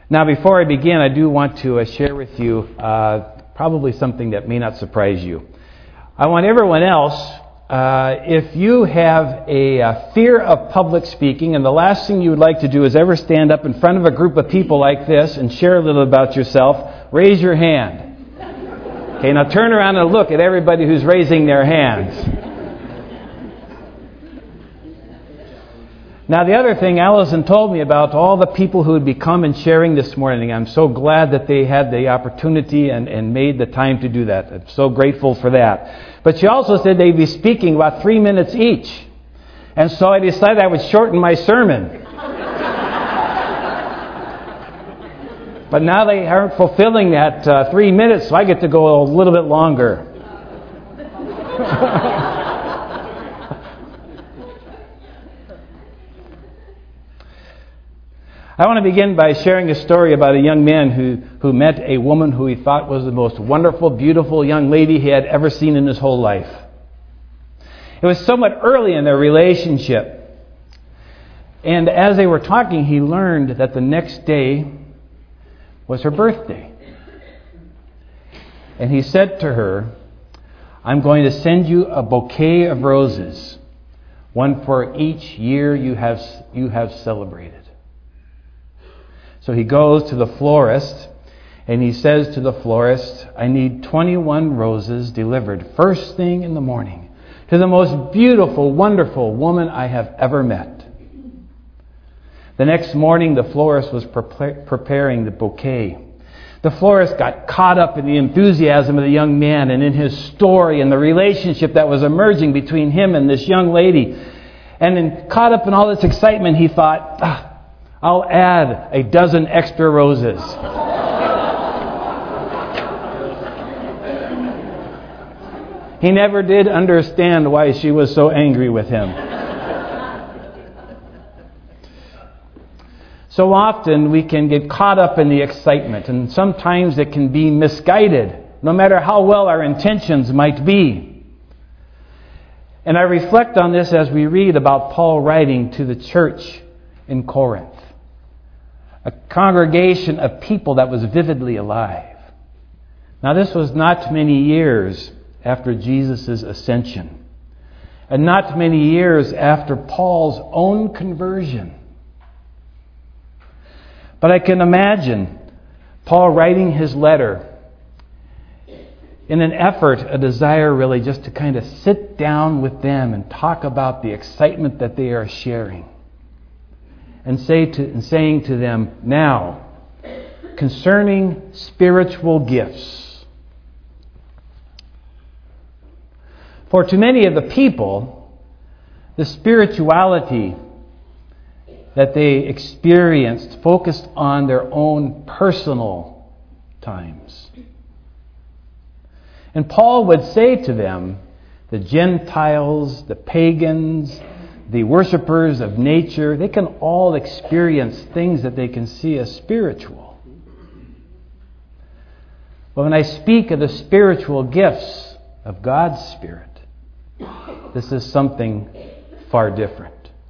Now, before I begin, I do want to share with you probably something that may not surprise you. I want everyone else, if you have a fear of public speaking, and the last thing you would like to do is ever stand up in front of a group of people like this and share a little about yourself, raise your hand. Okay, now turn around and look at everybody who's raising their hands. Now, the other thing, Allison told me about all the people who would be coming and sharing this morning. I'm so glad that they had the opportunity and made the time to do that. I'm so grateful for that. But she also said they'd be speaking about 3 minutes each. And so I decided I would shorten my sermon. But now they aren't fulfilling that 3 minutes, so I get to go a little bit longer. I want to begin by sharing a story about a young man who met a woman who he thought was the most wonderful, beautiful young lady he had ever seen in his whole life. It was somewhat early in their relationship. And as they were talking, he learned that the next day was her birthday. And he said to her, "I'm going to send you a bouquet of roses, one for each year you have celebrated." So he goes to the florist, and he says to the florist, "I need 21 roses delivered first thing in the morning to the most beautiful, wonderful woman I have ever met." The next morning, the florist was preparing the bouquet. The florist got caught up in the enthusiasm of the young man and in his story and the relationship that was emerging between him and this young lady. And then caught up in all this excitement, he thought, I'll add a dozen extra roses. He never did understand why she was so angry with him. So often we can get caught up in the excitement, and sometimes it can be misguided, no matter how well our intentions might be. And I reflect on this as we read about Paul writing to the church in Corinth. A congregation of people that was vividly alive. Now, this was not many years after Jesus' ascension, and not many years after Paul's own conversion. But I can imagine Paul writing his letter in an effort, a desire really, just to kind of sit down with them and talk about the excitement that they are sharing. And saying to them, "Now, concerning spiritual gifts." For to many of the people, the spirituality that they experienced focused on their own personal times. And Paul would say to them, the Gentiles, the pagans, the worshippers of nature, they can all experience things that they can see as spiritual. But when I speak of the spiritual gifts of God's Spirit, this is something far different.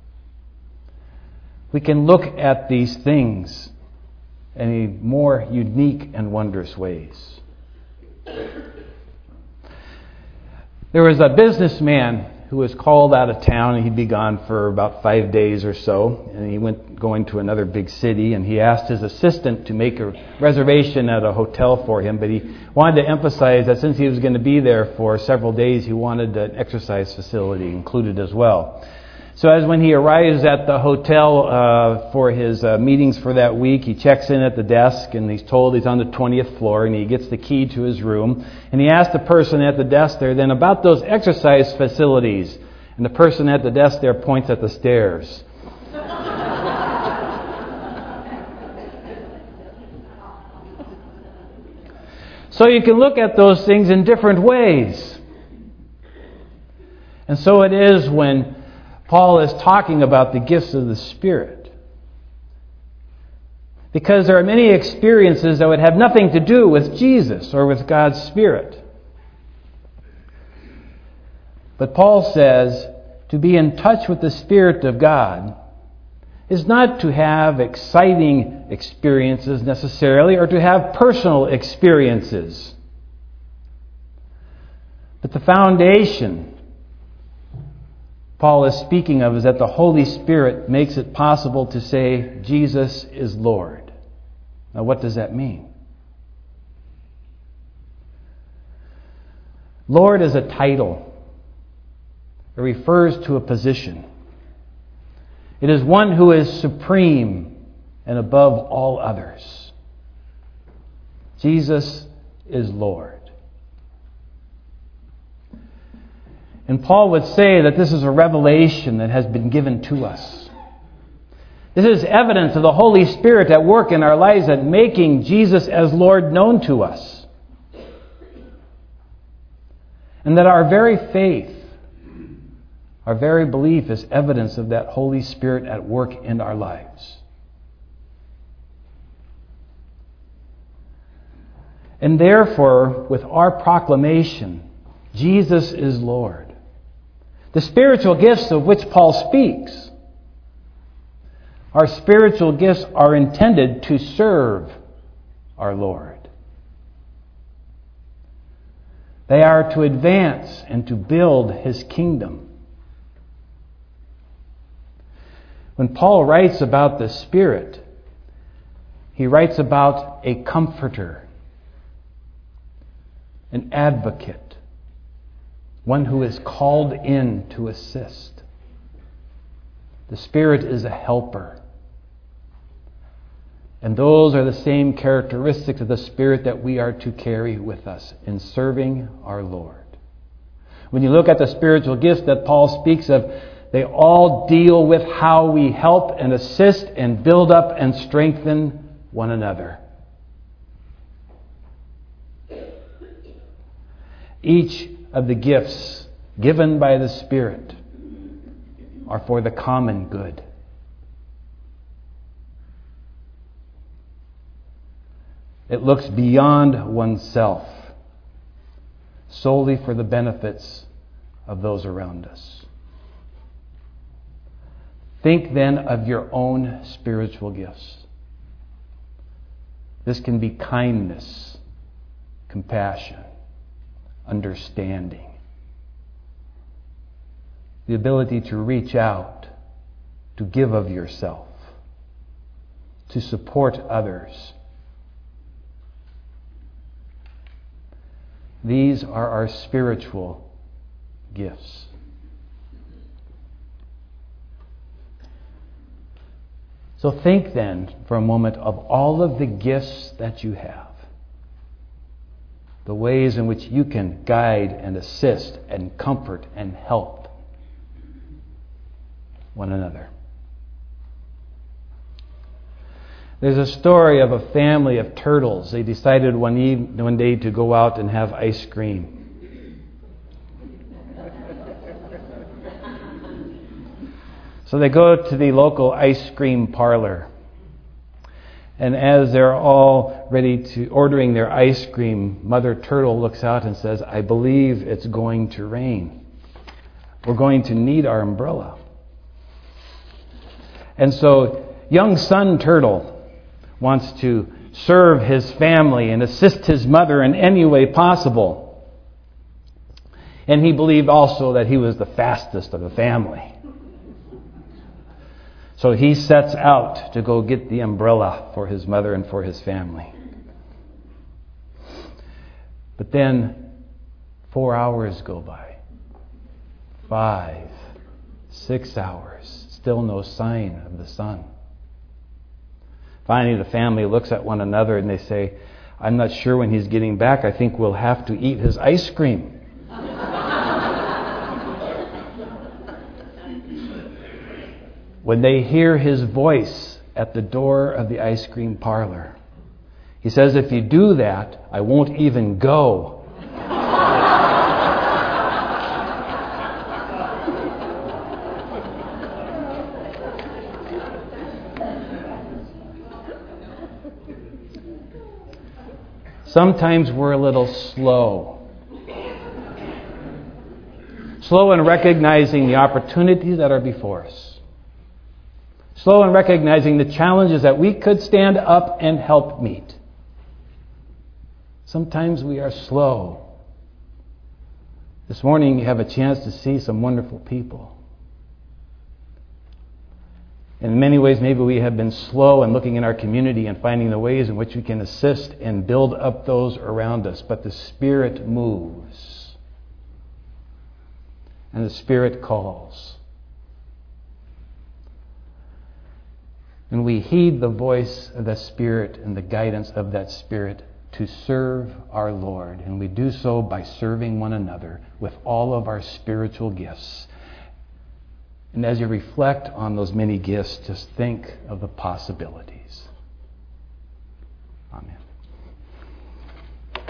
We can look at these things in more unique and wondrous ways. There was a businessman who was called out of town, and he'd be gone for about 5 days or so, and he going to another big city, and he asked his assistant to make a reservation at a hotel for him, but he wanted to emphasize that since he was going to be there for several days, he wanted an exercise facility included as well. So as when he arrives at the hotel for his meetings for that week, he checks in at the desk, and he's told he's on the 20th floor, and he gets the key to his room. And he asks the person at the desk there then about those exercise facilities. And the person at the desk there points at the stairs. So you can look at those things in different ways. And so it is when Paul is talking about the gifts of the Spirit. Because there are many experiences that would have nothing to do with Jesus or with God's Spirit. But Paul says to be in touch with the Spirit of God is not to have exciting experiences necessarily or to have personal experiences. But the foundation Paul is speaking of is that the Holy Spirit makes it possible to say, Jesus is Lord. Now, what does that mean? Lord is a title. It refers to a position. It is one who is supreme and above all others. Jesus is Lord. And Paul would say that this is a revelation that has been given to us. This is evidence of the Holy Spirit at work in our lives at making Jesus as Lord known to us. And that our very faith, our very belief is evidence of that Holy Spirit at work in our lives. And therefore, with our proclamation, Jesus is Lord, the spiritual gifts of which Paul speaks, our spiritual gifts are intended to serve our Lord. They are to advance and to build His kingdom. When Paul writes about the Spirit, he writes about a comforter, an advocate, one who is called in to assist. The Spirit is a helper. And those are the same characteristics of the Spirit that we are to carry with us in serving our Lord. When you look at the spiritual gifts that Paul speaks of, they all deal with how we help and assist and build up and strengthen one another. Each of the gifts given by the Spirit are for the common good. It looks beyond oneself, solely for the benefits of those around us. Think then of your own spiritual gifts. This can be kindness, compassion, understanding, the ability to reach out, to give of yourself, to support others. These are our spiritual gifts. So think then for a moment of all of the gifts that you have. The ways in which you can guide and assist and comfort and help one another. There's a story of a family of turtles. They decided one day to go out and have ice cream. So they go to the local ice cream parlor. And as they're all ordering their ice cream, Mother Turtle looks out and says, "I believe it's going to rain. We're going to need our umbrella." And so young son Turtle wants to serve his family and assist his mother in any way possible. And he believed also that he was the fastest of the family. So he sets out to go get the umbrella for his mother and for his family. But then 4 hours go by. 5, 6 hours. Still no sign of the sun. Finally, the family looks at one another and they say, "I'm not sure when he's getting back. I think we'll have to eat his ice cream." When they hear his voice at the door of the ice cream parlor, he says, "If you do that, I won't even go." Sometimes we're a little slow. Slow in recognizing the opportunities that are before us. Slow in recognizing the challenges that we could stand up and help meet. Sometimes we are slow. This morning you have a chance to see some wonderful people. In many ways, maybe we have been slow in looking in our community and finding the ways in which we can assist and build up those around us. But the Spirit moves. And the Spirit calls. And we heed the voice of the Spirit and the guidance of that Spirit to serve our Lord. And we do so by serving one another with all of our spiritual gifts. And as you reflect on those many gifts, just think of the possibilities. Amen.